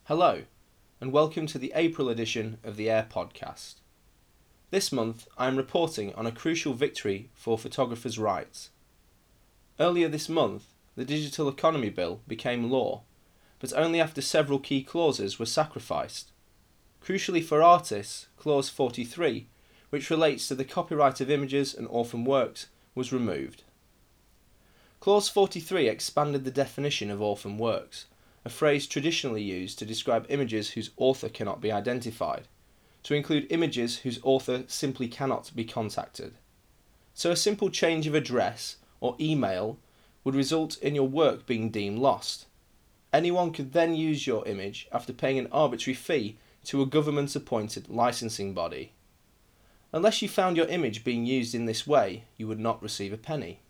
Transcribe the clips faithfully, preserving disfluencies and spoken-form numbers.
Hello, and welcome to the April edition of the Air Podcast. This month I am reporting on a crucial victory for photographers' rights. Earlier this month, the Digital Economy Bill became law, but only after several key clauses were sacrificed. Crucially for artists, Clause forty-three, which relates to the copyright of images and orphan works, was removed. Clause forty-three expanded the definition of orphan works, a phrase traditionally used to describe images whose author cannot be identified, to include images whose author simply cannot be contacted. So a simple change of address or email would result in your work being deemed lost. Anyone could then use your image after paying an arbitrary fee to a government-appointed licensing body. Unless you found your image being used in this way, you would not receive a penny.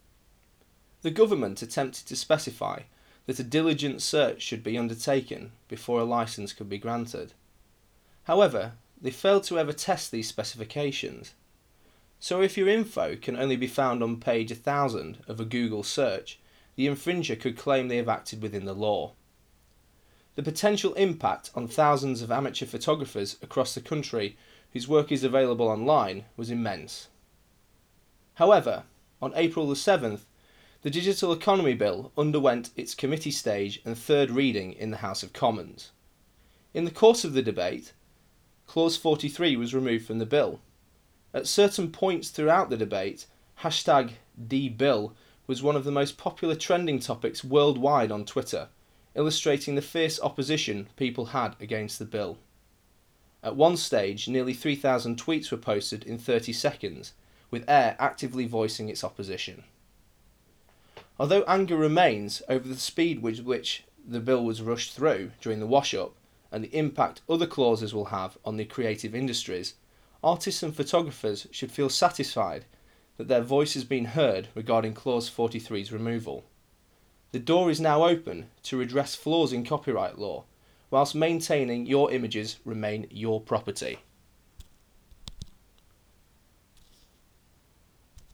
The government attempted to specify that a diligent search should be undertaken before a license could be granted. However, they failed to ever test these specifications. So if your info can only be found on page one thousand of a Google search, the infringer could claim they have acted within the law. The potential impact on thousands of amateur photographers across the country whose work is available online was immense. However, on April the seventh, the Digital Economy Bill underwent its committee stage and third reading in the House of Commons. In the course of the debate, Clause forty-three was removed from the bill. At certain points throughout the debate, hashtag DBill was one of the most popular trending topics worldwide on Twitter, illustrating the fierce opposition people had against the bill. At one stage, nearly three thousand tweets were posted in thirty seconds, with Air actively voicing its opposition. Although anger remains over the speed with which the bill was rushed through during the wash-up and the impact other clauses will have on the creative industries, artists and photographers should feel satisfied that their voice has been heard regarding Clause forty-three's removal. The door is now open to redress flaws in copyright law, whilst maintaining your images remain your property.